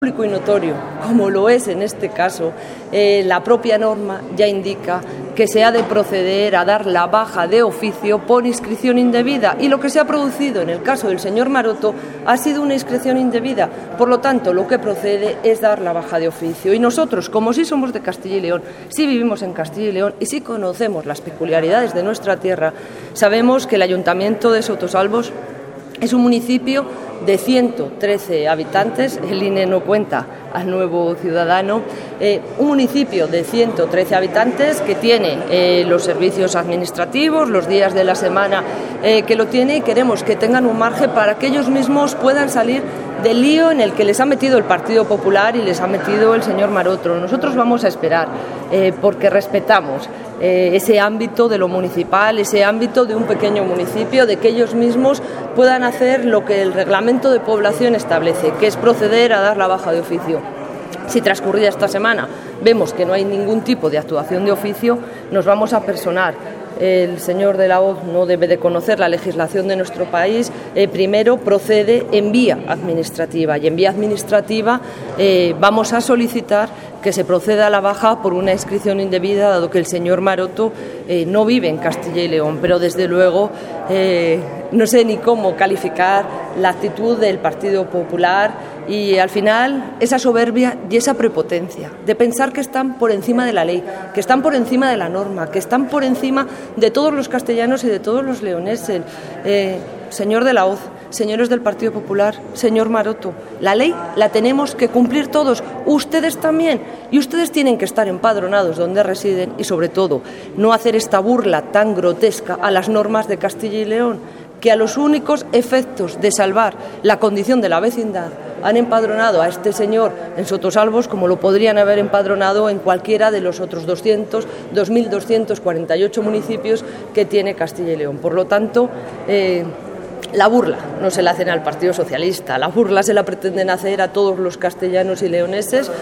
Público y notorio, como lo es en este caso, la propia norma ya indica que se ha de proceder a dar la baja de oficio por inscripción indebida, y lo que se ha producido en el caso del señor Maroto ha sido una inscripción indebida. Por lo tanto, lo que procede es dar la baja de oficio, y nosotros, como sí somos de Castilla y León, sí vivimos en Castilla y León y sí conocemos las peculiaridades de nuestra tierra, sabemos que el Ayuntamiento de Sotosalbos es un municipio de 113 habitantes, el INE no cuenta al nuevo ciudadano, un municipio de 113 habitantes que tiene los servicios administrativos, los días de la semana que lo tiene, y queremos que tengan un margen para que ellos mismos puedan salir del lío en el que les ha metido el Partido Popular y les ha metido el señor Maroto. Nosotros vamos a esperar porque respetamos ese ámbito de lo municipal, ese ámbito de un pequeño municipio, de que ellos mismos puedan hacer lo que el reglamento de población establece, que es proceder a dar la baja de oficio. Si transcurrida esta semana vemos que no hay ningún tipo de actuación de oficio, nos vamos a personar. El señor de la Hoz no debe de conocer la legislación de nuestro país. Primero procede en vía administrativa, y en vía administrativa vamos a solicitar que se proceda a la baja por una inscripción indebida, dado que el señor Maroto no vive en Castilla y León, pero desde luego no sé ni cómo calificar la actitud del Partido Popular y al final esa soberbia y esa prepotencia de pensar que están por encima de la ley, que están por encima de la norma, que están por encima de todos los castellanos y de todos los leoneses. Señor de la Hoz, señores del Partido Popular, señor Maroto, la ley la tenemos que cumplir todos, ustedes también, y ustedes tienen que estar empadronados donde residen y, sobre todo, no hacer esta burla tan grotesca a las normas de Castilla y León, que a los únicos efectos de salvar la condición de la vecindad han empadronado a este señor en Sotosalbos como lo podrían haber empadronado en cualquiera de los otros 2.248 municipios que tiene Castilla y León. Por lo tanto, la burla no se la hacen al Partido Socialista, la burla se la pretenden hacer a todos los castellanos y leoneses.